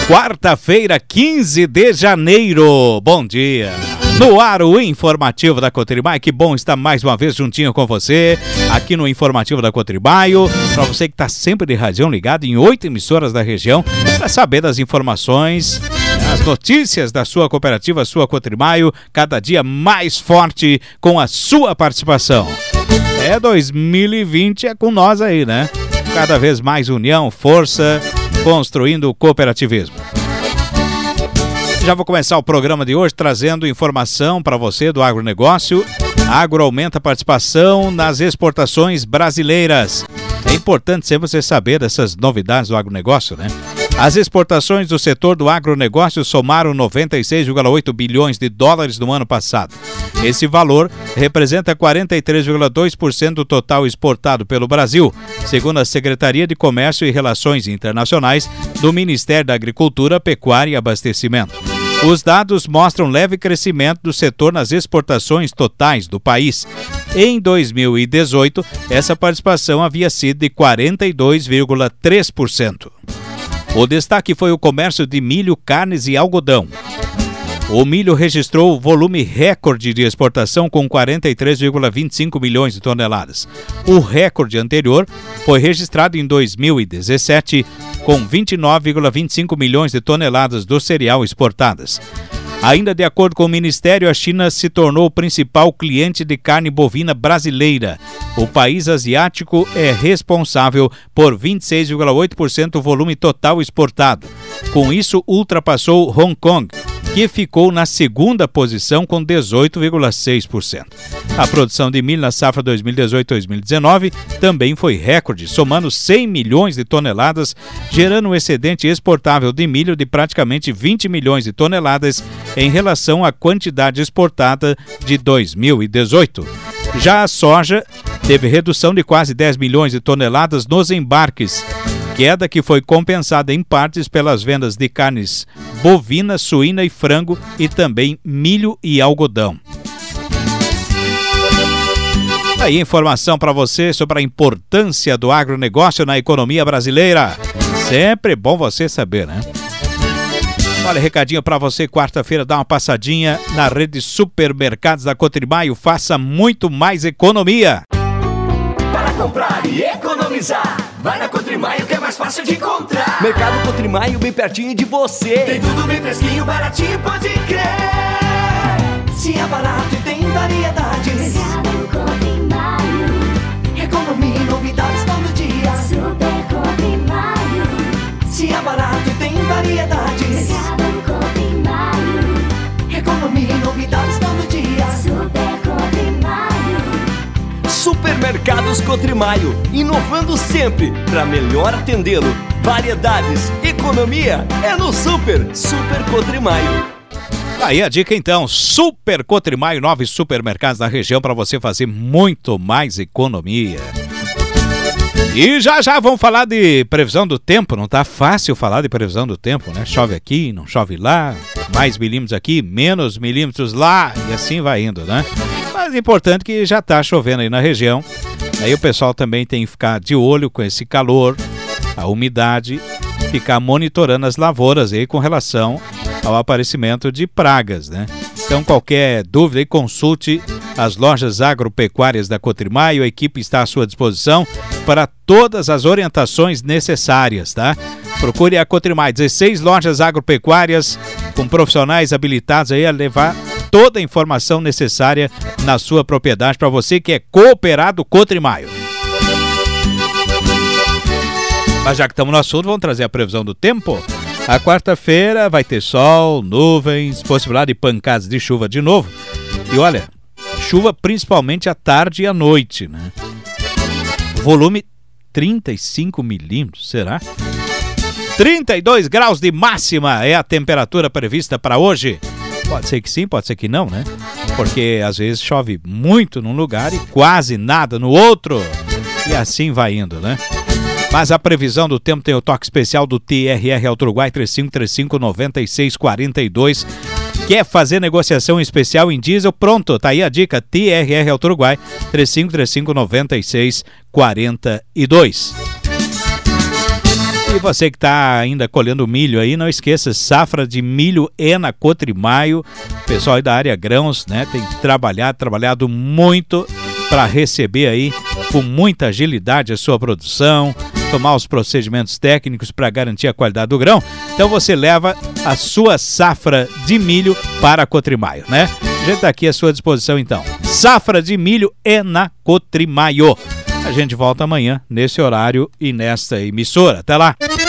Quarta-feira, 15 de janeiro. Bom dia. No ar, o Informativo da Cotribaio. Que bom estar mais uma vez juntinho com você, aqui no Informativo da Cotribaio. Para você que está sempre de radião ligado em 8 emissoras da região, para saber das informações, as notícias da sua cooperativa, sua Cotribaio, cada dia mais forte com a sua participação. 2020 é com nós aí, né? Cada vez mais união, força, construindo o cooperativismo. Já vou começar o programa de hoje trazendo informação para você do agronegócio. A Agro aumenta a participação nas exportações brasileiras. É importante sempre você saber dessas novidades do agronegócio, né? As exportações do setor do agronegócio somaram 96,8 bilhões de dólares no ano passado. Esse valor representa 43,2% do total exportado pelo Brasil, segundo a Secretaria de Comércio e Relações Internacionais do Ministério da Agricultura, Pecuária e Abastecimento. Os dados mostram leve crescimento do setor nas exportações totais do país. Em 2018, essa participação havia sido de 42,3%. O destaque foi o comércio de milho, carnes e algodão. O milho registrou volume recorde de exportação com 43,25 milhões de toneladas. O recorde anterior foi registrado em 2017, com 29,25 milhões de toneladas do cereal exportadas. Ainda de acordo com o Ministério, a China se tornou o principal cliente de carne bovina brasileira. O país asiático é responsável por 26,8% do volume total exportado. Com isso, ultrapassou Hong Kong, que ficou na segunda posição com 18,6%. A produção de milho na safra 2018-2019 também foi recorde, somando 100 milhões de toneladas, gerando um excedente exportável de milho de praticamente 20 milhões de toneladas em relação à quantidade exportada de 2018. Já a soja teve redução de quase 10 milhões de toneladas nos embarques, queda que foi compensada em partes pelas vendas de carnes bovina, suína e frango e também milho e algodão. Aí informação para você sobre a importância do agronegócio na economia brasileira. Sempre bom você saber, né? Olha, recadinho para você, quarta-feira, dá uma passadinha na rede Supermercados da Cotribaio, faça muito mais economia. Para comprar e economizar, vai na Cotrimaio que é mais fácil de encontrar. Mercado Cotrimaio bem pertinho de você. Tem tudo bem fresquinho, baratinho, pode crer. Se é barato e tem variedades. Mercado Cotrimaio. Economia e novidades todo dia. Super Cotrimaio. Se é barato e tem variedades. Mercado Cotrimaio. Economia e novidades todo dia. Super Cotrimaio. Supermercados Cotrimaio, inovando sempre para melhor atendê-lo. Variedades, economia é no Super Cotrimaio. Aí a dica então, Super Cotrimaio, 9 supermercados da região para você fazer muito mais economia. E já vamos falar de previsão do tempo, não tá fácil falar de previsão do tempo, né? Chove aqui, não chove lá, mais milímetros aqui, menos milímetros lá, e assim vai indo, né? Mas é importante que já tá chovendo aí na região, aí o pessoal também tem que ficar de olho com esse calor, a umidade, ficar monitorando as lavouras aí com relação ao aparecimento de pragas, né? Então qualquer dúvida aí, consulte as lojas agropecuárias da Cotrimaio, a equipe está à sua disposição para todas as orientações necessárias, tá? Procure a Cotrimaio, 16 lojas agropecuárias com profissionais habilitados aí a levar toda a informação necessária na sua propriedade para você que é cooperado Cotrimaio. Mas já que estamos no assunto, vamos trazer a previsão do tempo. A quarta-feira vai ter sol, nuvens, possibilidade de pancadas de chuva de novo. E olha, chuva principalmente à tarde e à noite, né? Volume 35 milímetros, será? 32 graus de máxima é a temperatura prevista para hoje. Pode ser que sim, pode ser que não, né? Porque às vezes chove muito num lugar e quase nada no outro. E assim vai indo, né? Mas a previsão do tempo tem o toque especial do TRR Alto Uruguai 3535-9642. Quer fazer negociação especial em diesel? Pronto, tá aí a dica. TRR Alto Uruguai 3535-9642. E você que está ainda colhendo milho aí, não esqueça, safra de milho é na Cotrimaio. O pessoal aí da área grãos, né, tem trabalhado muito para receber aí com muita agilidade a sua produção, tomar os procedimentos técnicos para garantir a qualidade do grão. Então você leva a sua safra de milho para a Cotrimaio, né? A gente está aqui à sua disposição então. Safra de milho é na Cotrimaio. A gente volta amanhã nesse horário e nesta emissora. Até lá!